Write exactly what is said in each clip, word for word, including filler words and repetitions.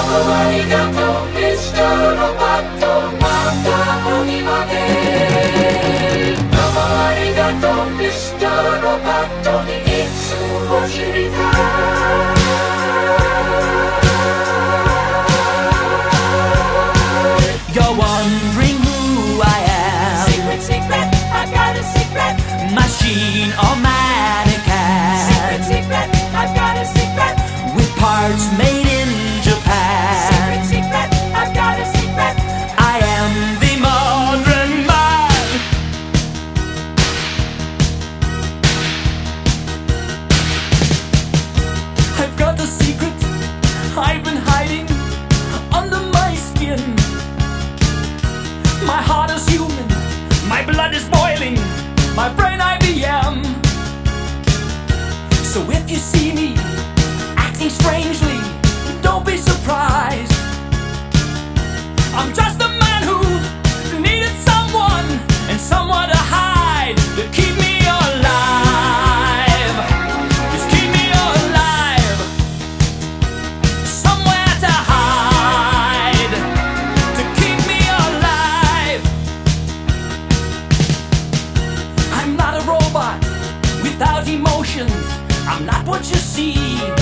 もありがとうミスターロボットまた鬼までどうもありがとうミスターロボットにいつも知りたい You're wondering who I am. Secret, secret, I got a secret. Machine or mannequin. Secret, secret, I got a secret. With parts made in Japan. Secret, secret, I got a secret. I am the modern man. I've got a secret I've been hiding under my skin. My heart is human, my blood is boiling, my brain I B M. So if you see me acting strangely, don't be surprised. I'm just a man who needed someone and someone to hide, to keep me alive. Just keep me alive. Somewhere to hide, to keep me alive. I'm not a robot without emotions. I'm not what you see.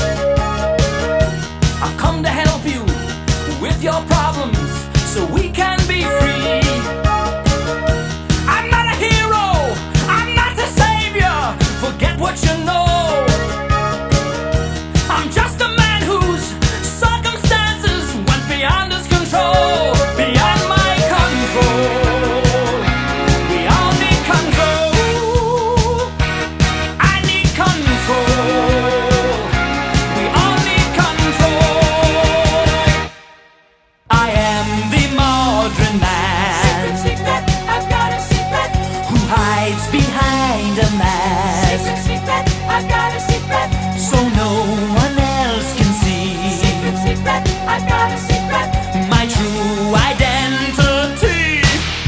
I've come to help you with your problems so we can be free. I'm not a hero, I'm not a savior. Forget what you know. I'm just a man whose circumstances went beyond his control, beyond my control. We all need control. I need control. We all need control. I am the modern man. Secret, secret, I've got a secret. Who hides behind a mask, Secret, secret, I've got a secret. so no one else can see Secret, secret, I've got a secret. my true identity.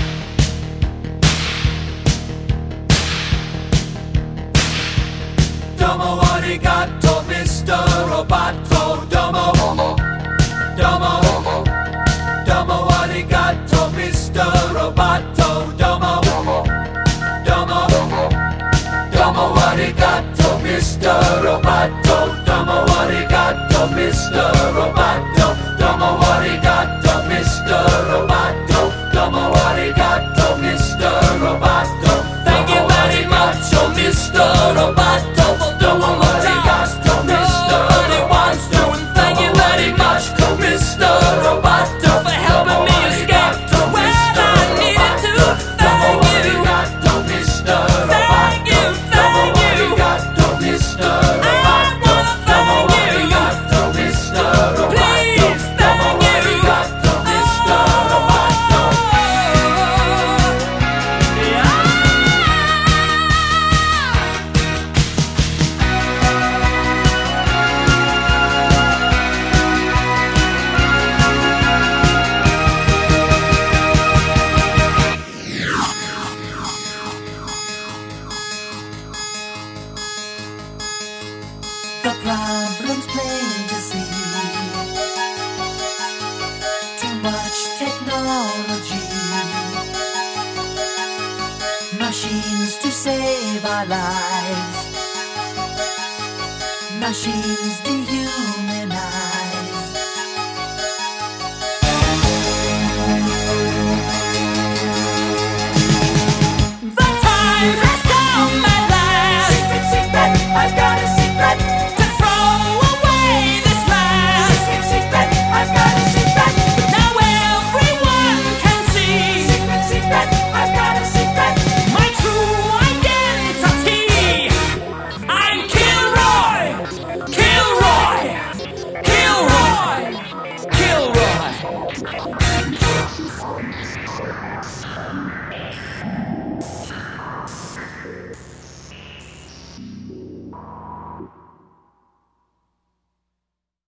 Domo arigato, Mister Roboto. Domo, domo, domo arigato, Mister Roboto. Domo, domo, domo arigato, Mister Roboto. Domo arigato, Mister Roboto. Domo arigato, Mister Roboto. Domo arigato, Mister Roboto. Thank you very much, oh Mister Roboto, for doing what you got to Mister wants to. And thank you very much, Mister Roboto, for helping me escape where I needed to. Thank you, thank you, thank you. I wanna thank you. Please, thank you. The problem's plain to see. Too much technology. Machines to save our lives. Machines dehumanize. The time has come at last. Secret, secret, I've got a secret. To throw away this mask. Secret, secret, I've got a secret. Now everyone can see Secret, secret, I've got a secret. my true identity. I'm Kilroy, Kilroy, Kilroy, Kilroy.